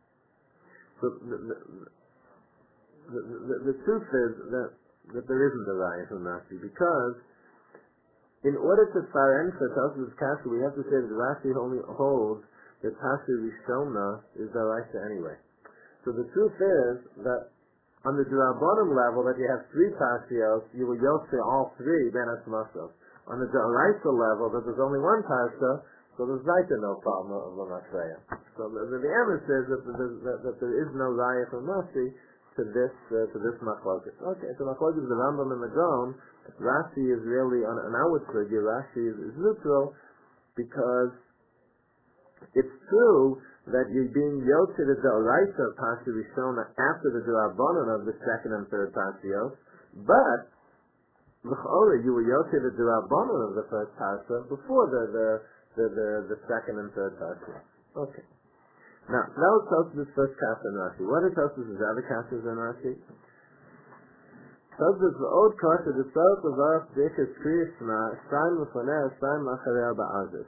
So the, the, The, the, the truth is that, that there isn't a raya from Rashi, because in order to faren for Tosafos Kasha, we have to say that Rashi only holds that Pasha Rishona is the raya anyway. So the truth is that on the D'Rabbanan level, that you have three Pashios, you will yosei all three Ben Asmashos. On the D'Oraisa level, that there's only one Pasha, so there's right no problem of the L'Masreya. So the, the, the evidence is that, that, that, that there is no raya from Rashi to this uh, to this machlokas. Okay, so machlokas the Rambam and the Gaon. Rashi is really on an outward figure. Rashi is, is neutral because it's true that you're being yotze to the Oraisa Pasha Rishona after the Durabanan of the second and third Pashiyos, but l'chora you were yotze to the Durabanan of the first Pasha before the the, the the the second and third Pashiyos. Okay. Now, that was Tosfos' first kasha in Rashi. What are Tosfos' other kashas in Rashi? Tosfos the old kasha, the Tzorach of Arach Dichas Kriyishma, Stein L'foneh, Stein L'achareh Ba'azis.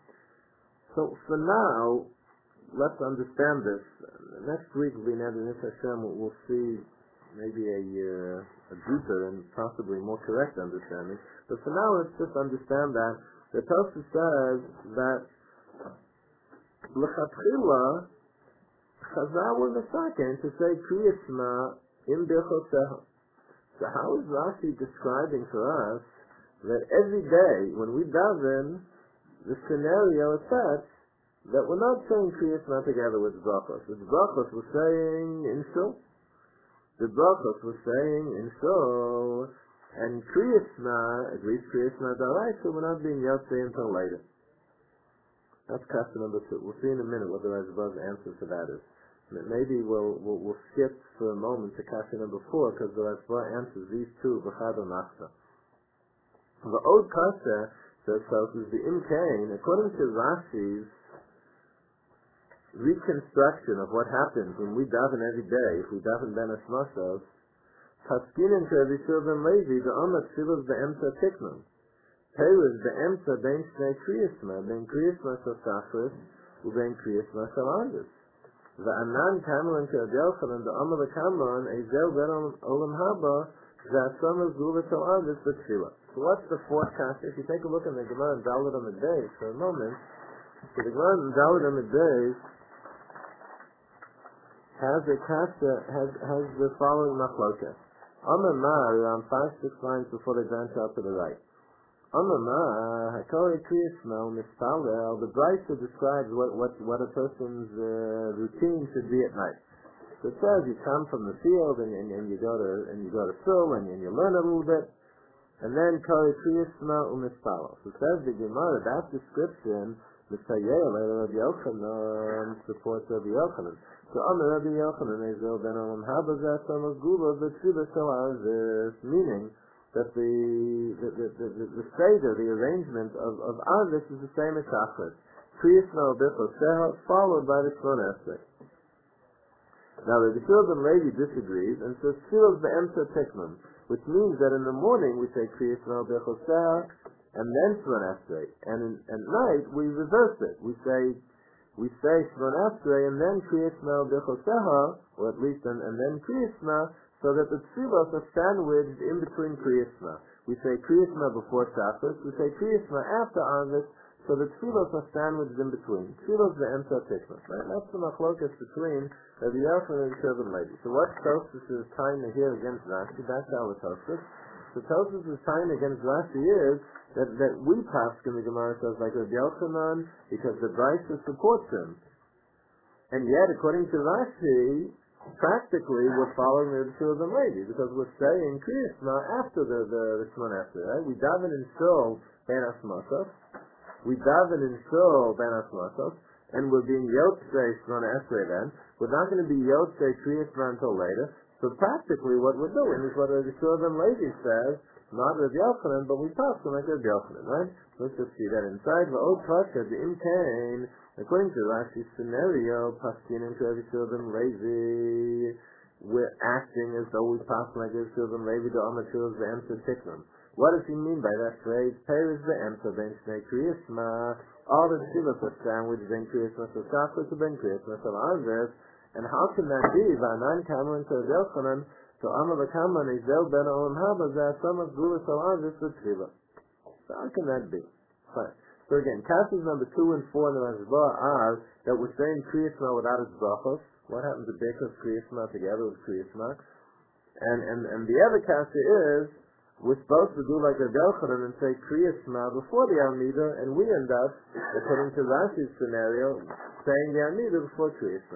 So, for now, let's understand this. Next week, B'nei Hashem, we'll see maybe a, uh, a deeper and possibly more correct understanding. But for now, let's just understand that the Tosfos says that L'chatchila, Chazal were mistaken to say Kriyasma in Birchoseha. So how is Rashi describing for us that every day when we daven, the scenario is such that we're not saying Kriyasma together with Brachos. With Brachos we're saying Inshul. The Brachos we're saying Inshul. And Kriyasma, at least Kriyasma D'Oraisa, we're not being Yotzei until later. That's kasha number two. We'll see in a minute what the Rashba's answer to that is. Maybe we'll, we'll we'll skip for a moment to kasha number four because the Rashba answers these two b'chad u'machsa. The old kasha says is the imkain according to Rashi's reconstruction of what happens when we daven every day. If we daven ben hashmashos, paskinin ke'avishur ben Levi the omat tefillos be'emtza tiknun. Peres be'emtza ben shnei kriyasma, ben kriyasma shel shachris, u'ben kriyasma shel andis. V'anan kameron ke'Rabbi Yochanan, the Amar v'kameron, ezel ben olam haba, z'asama zula shel andis b'tfila. So what's the fourth kasha? If you take a look at the Gemara in Dalet Amud Beis for a moment, so the Gemara in Dalet Amud Beis has a kasha, has, has the following machlokas. Amar ma, around five, six lines before they branch out to the right. Amama, Hakori Kriyasma, Mispalel, the Brisa describes what, what, what a person's uh, routine should be at night. So it says you come from the field and, and, and you go to and you go to school and, and you learn a little bit, and then Kori Kriyasma Umispalel. So it says the Gemara, that description, Misayel, Rabbi Yochanan supports Rabbi Yochanan. So Amar Rabbi Yochanan, Ezel ben Olam Haba Zasam Gula, the Tziba Shal meaning that the the the the, the, the seder, the arrangement of of Avis is the same as Shachris. Kriyasma B'choseha, followed by the Shmon Esrei. Now the Yeshua ben Levi disagrees and says Tfilos be'emtza tiknun, which means that in the morning we say Kriyasma B'choseha and then Shmon Esrei, and in, at night we reverse it. We say we say Shmon Esrei and then Kriyasma B'choseha, or at least and, and then Kriyasma, so that the tefillos are sandwiched in between Kriyasma. We say Kriyasma before Shabbos, we say Kriyasma after Avis, so the tefillos are sandwiched in between. Tefillos the emtza tiknun. Right? That's the machlokas between Rabbi Yochanan and Yeshua ben Levi. So what Tosfos is tying here against Rashi? That's our Tosfos. So Tosfos is tying against Rashi is that, that we pass in the Gemara says like Rabbi Yochanan because the Brisa supports him. And yet, according to Rashi, practically we're following the Yeshua ben Levi because we're saying Kriyasma after the the, the Shmon Esrei, right? We daven in Shul ben Hashmashos, we daven in Shul ben Hashmashos, and we're being Yotzei Shmon Esrei then. We're not going to be Yotzei Kriyasma until later. So practically what we're doing is what Yeshua ben Levi says, not Rabbi Yochanan, but we pass them like Rabbi Yochanan, right? Let's just see that inside. V'od Pasha, the Imkain, according to Rashi's scenario, Paskinim to Yeshua ben Levi, we're acting as though we pass like Yeshua ben Levi, the Amachuras, the Emsa Tiknun. What does he mean by that phrase? Peres the Emsa, ben Shnei Kriyasma, all the Tzilas are sandwiched, ben Kriyasma, so Shachris, ben Kriyasma, so Arvis, and how can that be? V'anan Kameron to Rabbi Yochanan, so Amar v'Kameron, Ezel ben Olam Haba, Z'asama Gula, so Arvis, with Tzilah. So how can that be? Fine. So again, kashas number two and four in the Rashba are that we're saying Kriyasma without its brachos. What happens to Birchos Kriyasma together with Kriyasma? And and and the other kasha is we're supposed to do like a Yochanan and say Kriyasma before the Almida, and we end up, according to Rashi's scenario, saying the Almida before Kriyasma.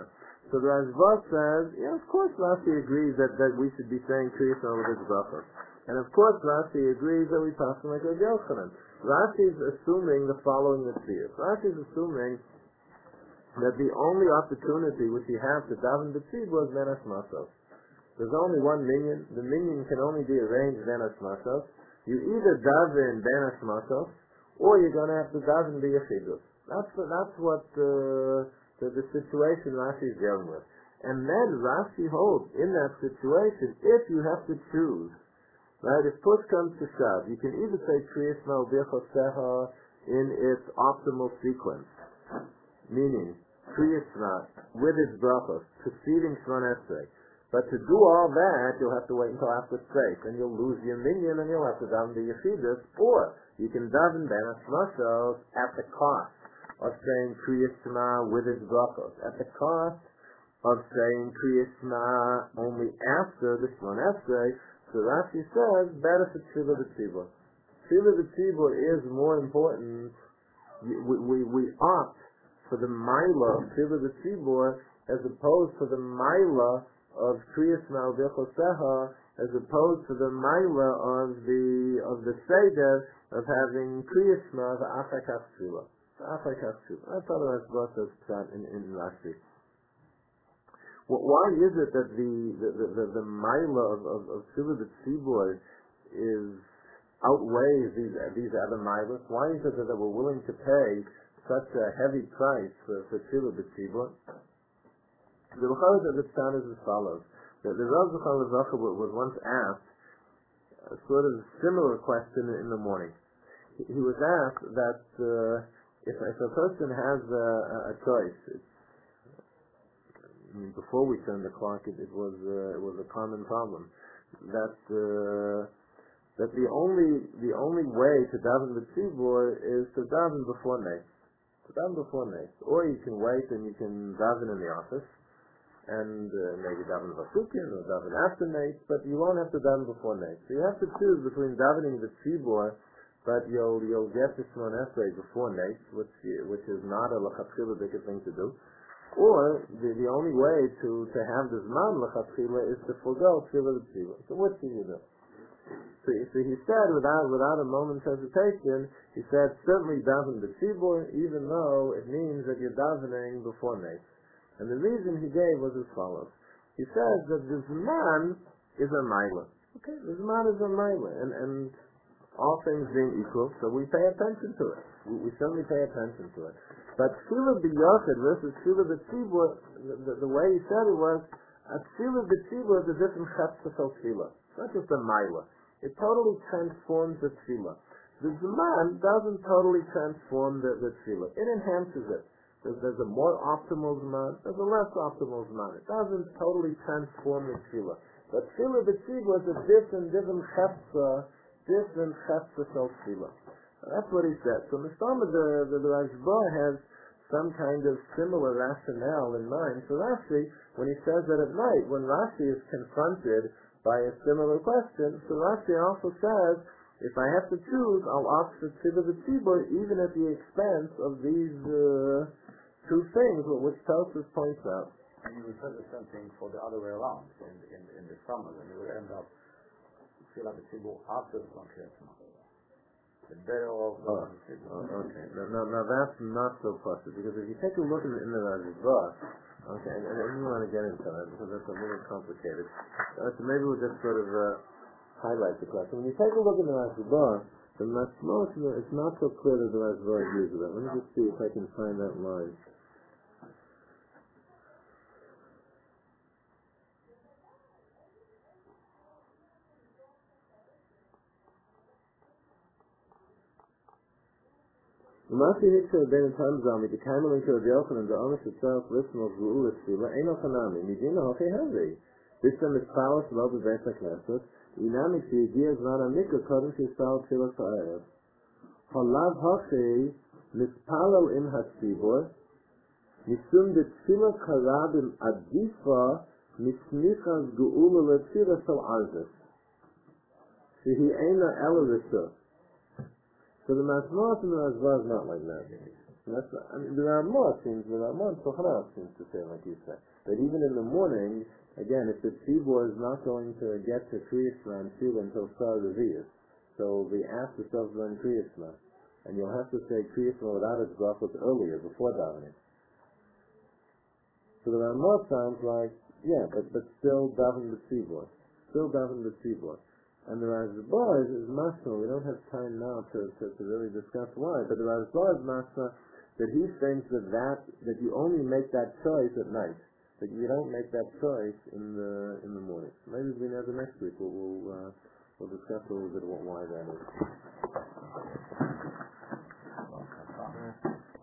So the Rashba says, yeah, of course Rashi agrees that, that we should be saying Kriyas over this bracha. And of course Rashi agrees that we pass them like Rav Yochanan. Rashi is assuming the following mitzvah. Rashi is assuming that the only opportunity which you have to daven b'tzibur is Menas Masos. There's only one minyan. The minyan can only be arranged Menas Masos. You either daven Menas Masos, or you're going to have to daven b'yachidus. That's that's what uh, the, the situation Rashi is dealing with. And then Rashi holds, in that situation, if you have to choose, right, if push comes to shove, you can either say Kriyas Mal B'Chosecha in its optimal sequence, meaning Kriyas Ma with its brachos, preceding Shemon Esrei. But to do all that, you'll have to wait until after Seif, and you'll lose your minyan, and you'll have to daven the Yechidus, or you can daven Benas Mashos at the cost of saying Kriyas Shema with its brachos, at the cost of saying Kriyas Shema only after the Shemon Esrei. So Rashi says, better for Tefillah B'Tzibur. Tefillah B'Tzibur is more important. We, we, we opt for the Maila of Tefillah B'Tzibur as opposed to the Maila of Kriyas Mal B'Chosecha, as opposed to the Maila of the of the Seder of having Kriyas Ma v'Achakas Tefillah. Achakas Tefillah. That's how the Rashba says that in, in Rashi. Well, why is it that the the the, the, the Maila of of, of Tefillah B'Tzibur is outweighs these these other Mailas? Why is it that we're willing to pay such a heavy price for for Tefillah B'Tzibur? The Bechor of the Tzan is as follows. The, the Rav Zechon Levacha was once asked a sort of similar question in the morning. He, he was asked that uh, if, if a person has a, a choice, it's, I mean, before we turned the clock, it, it was uh, it was a common problem that uh, that the only the only way to daven b'tzibur is to daven before Neis, to daven before Neis, or you can wait and you can daven in the office. And uh, maybe daven vasukin or daven after Neis, but you won't have to daven before Neis. So you have to choose between davening the tzibur, but you'll you'll get the Shemon Esrei before Neis, which which is not a l'chatchila big thing to do, or the the only way to to have the zman l'chatchila is to forego tefillah the tzibur. So what do you do? So, so he said without without a moment's hesitation, he said certainly daven the tzibur, even though it means that you're davening before Neis. And the reason he gave was as follows. He says that the Zman is a Maila. Okay, the Zman is a Maila. And, and all things being equal, so we pay attention to it. We, we certainly pay attention to it. But Tefillah B'Yochid versus Tefillah B'Tzibur, the, the, the way he said it was, a Tefillah B'Tzibur is a different Chetz of Tefillah. It's not just a Maila. It totally transforms the Tefillah. The Zman doesn't totally transform the, the Tefillah. It enhances it. There's, there's a more optimal Zman, there's a less optimal Zman. It doesn't totally transform the Tefillah. But Tefillah B'Tzibur is a different, different Chetzah, different Chetzah Shel Tefillah. That's what he said. So Mistama, the, the, the Rashba has some kind of similar rationale in mind for Rashi when he says that at night, when Rashi is confronted by a similar question, so Rashi also says, if I have to choose, I'll opt for Tefillah B'Tzibur even at the expense of these uh, two things, which Tosfos points out. And you would say the same thing for the other way around. In, in, in the summer, when you would end up Tefillah B'Tzibur after the Zman Kriyas Shema. The better of the oh, oh, okay. Now, now, now that's not so possible, because if you take a look in the, in the Rashba, okay, and, and you want to get into that, because that's a little complicated. Uh, so maybe we'll just sort of uh, highlight the question. When you take a look in the Rashba, the Mashmos, it's not so clear that the Rashba agrees with that. Let me just see if I can find that line. The Masi Hiksha Ben Tanzami, the Kaimel and Rav Yochanan, the Amish itself, listen of Ru'ul Tefillah, Eino Chanami, Midina Hoche Hazi. This time is Paulus, Lo Bebeis HaKnesset, Inami Shiygia Zman HaMikra, Kodem Shiyistal Tefillah Sa'erev. Halav Hoche, Mispalel Im HaTzibor, Misum de Tefillah Karabim Adifa, Mismichas Ge'ula Letfillah Shal Arzis. Shehi Eina Ela Rishus. So the Mashmos and the Rashba is not like that. And that's, I mean, the Ramah seems, the Ramah Sochra seems to say, like you said, that even in the morning, again, if the tzibur is not going to get to Kriyasma and Tefillah until Sar Revi'is, so we ask ourselves to learn Kriyasma, and you'll have to say Kriyasma without its brachos earlier, before davening. So the Ramah sounds like, yeah, but, but still daven the tzibur, still daven the tzibur. And the Razbar is, is masna. We don't have time now to, to, to really discuss why, but the Razbar is masna that he thinks that, that that you only make that choice at night, that you don't make that choice in the in the morning. Maybe we know the next week we'll we'll, uh, we'll discuss a little bit about why that is.